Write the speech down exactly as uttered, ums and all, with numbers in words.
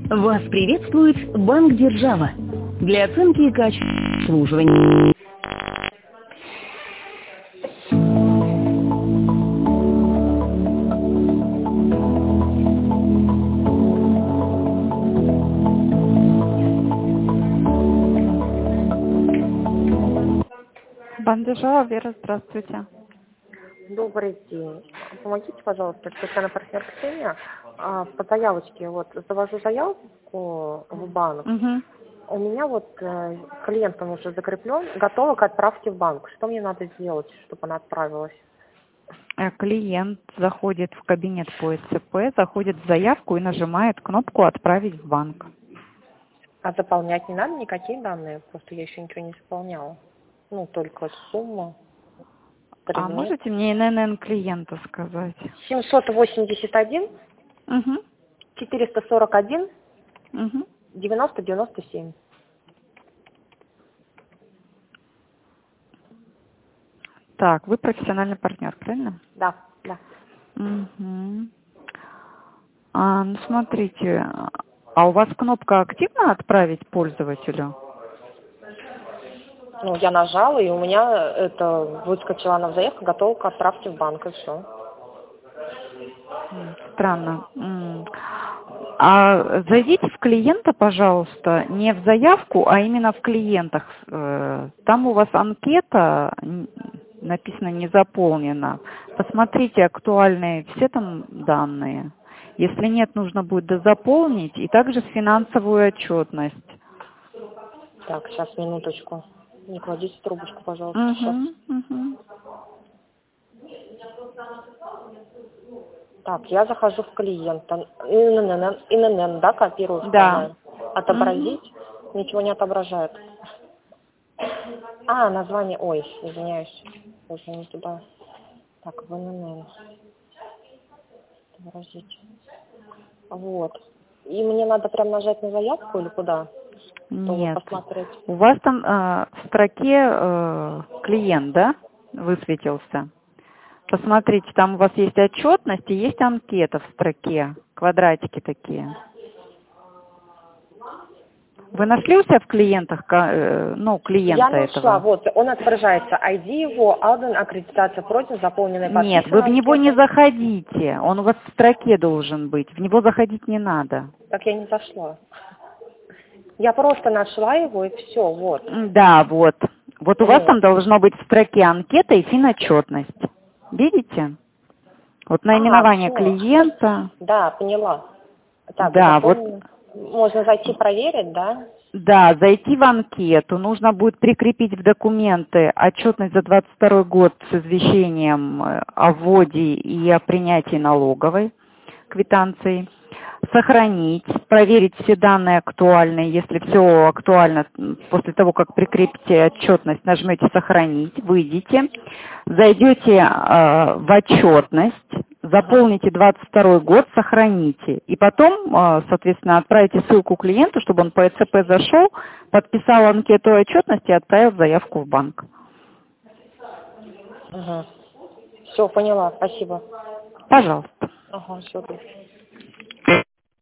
Вас приветствует Банк Держава. Для оценки качества обслуживания. Банк Держава, Вера, здравствуйте. Добрый день. Помогите, пожалуйста, Татьяна, партнер Ксения. А, по заявочке, вот, завожу заявку в банк. Угу. У меня вот э, клиент, он уже закреплен, готова к отправке в банк. Что мне надо сделать, чтобы она отправилась? Клиент заходит в кабинет по эс цэ пэ, заходит в заявку и нажимает кнопку «Отправить в банк». А заполнять не надо никакие данные? Просто я еще ничего не заполняла. Ну, только сумма. А Предмет. можете мне эн эн эн клиента сказать? семьсот восемьдесят один, Угу. четыреста сорок один, Угу. девяносто девяносто семь. Так, вы профессиональный партнер, правильно? Да, да. Угу. А, ну, смотрите, а у вас кнопка активно «Отправить пользователю»? Ну, я нажала, и у меня это выскочила она в заявку, готова к отправке в банк, и все. Странно. М. А зайдите в клиента, пожалуйста, не в заявку, а именно в клиентах. Э, Там у вас анкета, н- написано «не заполнена». Посмотрите актуальные все там данные. Если нет, нужно будет дозаполнить, и также финансовую отчетность. Так, сейчас, минуточку. Не кладите трубочку, пожалуйста, сейчас. Угу, угу. Так, я захожу в клиента. эн эн эн, эн эн эн, да, копирую, Да. вставляю. Отобразить. Ничего не отображает. А, название, ой, извиняюсь. Уже не туда. Так, в эн эн эн. Отобразить. Вот. И мне надо прям нажать на заявку или куда? Чтобы Нет. посмотреть. У вас там э, в строке э, клиент, да, высветился? Посмотрите, там у вас есть отчетность и есть анкета в строке, квадратики такие. Вы нашли у себя в клиентах, ка- э, ну, клиента Я нашла, этого? вот, он отображается. ай ди его, Алден, аккредитация пройдена, заполнена и Нет, вы подписана в него не анкета. заходите, он у вас в строке должен быть, в него заходить не надо. Так я не зашла. Я просто нашла его, и все, вот. М, Да, вот. Вот у вас Вот. там должно быть в строке анкета и финотчетность. Видите? Вот А, наименование все. клиента. Да, поняла. Так, Да, вот. заполнено. Можно зайти проверить, да? Да, зайти в анкету, нужно будет прикрепить в документы отчетность за двадцать второй год с извещением э, о вводе и о принятии налоговой квитанции, сохранить, проверить все данные актуальные, если все актуально, м, после того, как прикрепите отчетность, нажмете «Сохранить», выйдете, зайдете э, в отчетность, заполните двадцать второй год, сохраните. И потом, э, соответственно, отправите ссылку клиенту, чтобы он по э цэ пэ зашел, подписал анкету отчетности и отправил заявку в банк. Угу. Все, поняла, спасибо. Пожалуйста. Ага, все.